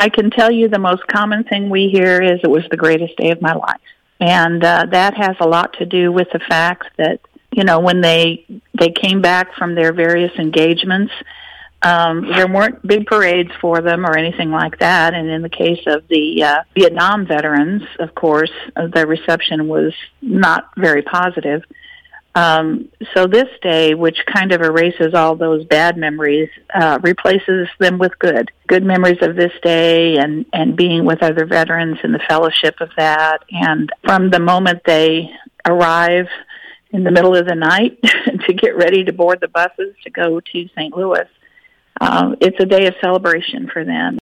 I can tell you the most common thing we hear is it was the greatest day of my life. And that has a lot to do with the fact that, when they came back from their various engagements, there weren't big parades for them or anything like that. And in the case of the Vietnam veterans, of course, the reception was not very positive. So this day, which kind of erases all those bad memories, replaces them with good memories of this day and being with other veterans and the fellowship of that. And from the moment they arrive in the middle of the night to get ready to board the buses to go to St. Louis, it's a day of celebration for them.